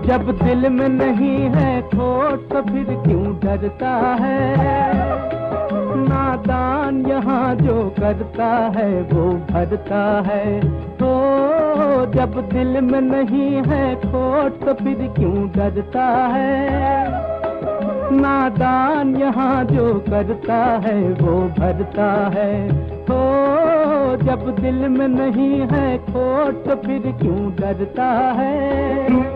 जब दिल में नहीं है खोट तो फिर क्यों डरता है। नादान यहाँ जो करता है वो भरता है। तो जब दिल में नहीं है खोट तो फिर क्यों डरता है। नादान यहाँ जो करता है वो भरता है। तो जब दिल में नहीं है खोट तो फिर क्यों डरता है।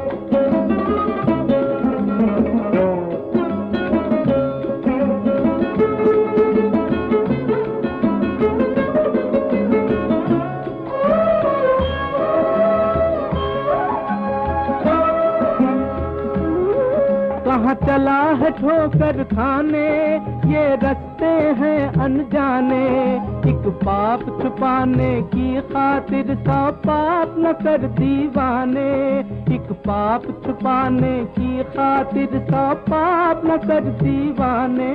कहाँ चला है ठोकर खाने ये रास्ते हैं अनजाने। एक पाप छुपाने की खातिर 100 पाप न कर दीवाने। एक पाप छुपाने की खातिर 100 पाप न कर दीवाने।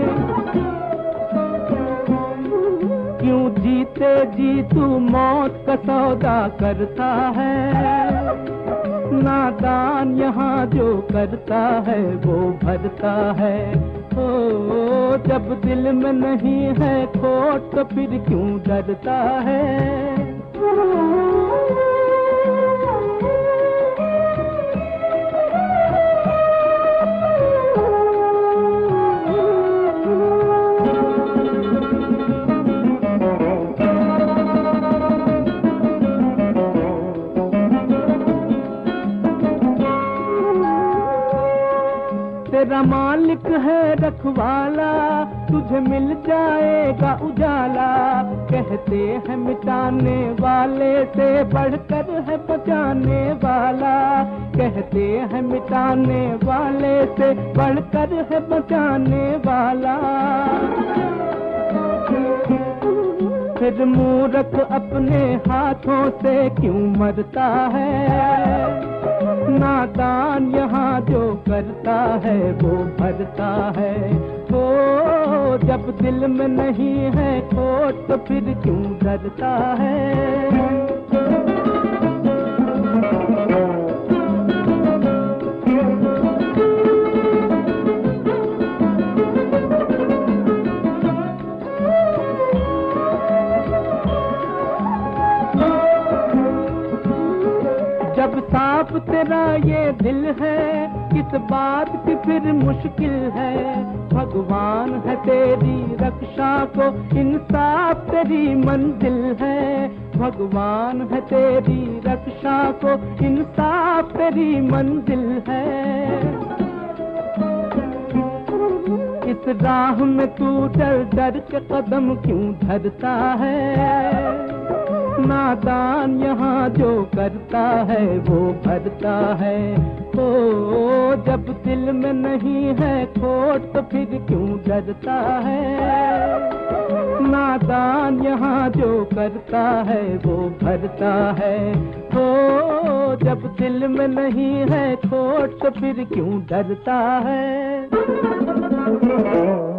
क्यों जीते जी तू मौत का सौदा करता है। नादान यहाँ जो करता है वो भरता है। ओ जब दिल में नहीं है खोट तो फिर क्यों डरता है। तेरा मालिक है रखवाला तुझे मिल जाएगा उजाला। कहते हैं मिटाने वाले से बढ़कर है बचाने वाला। कहते हैं मिटाने वाले से बढ़कर है बचाने वाला। फिर मूर्ख अपने हाथों से क्यों मरता है। नादान यहाँ जो करता है वो भरता है। तो जब दिल में नहीं है खोट तो फिर क्यों डरता है। जब साफ तेरा ये दिल है किस बात की फिर मुश्किल है। भगवान है तेरी रक्षा को इंसाफ तेरी मंजिल है। भगवान है तेरी रक्षा को इंसाफ तेरी मंजिल है। इस राह में तू डर डर के कदम क्यों धरता है। नादान यहाँ जो करता है वो भरता है। ओ जब दिल में नहीं है खोट तो फिर क्यों डरता है। नादान यहाँ जो करता है वो भरता है। ओ जब दिल में नहीं है खोट तो फिर क्यों डरता है।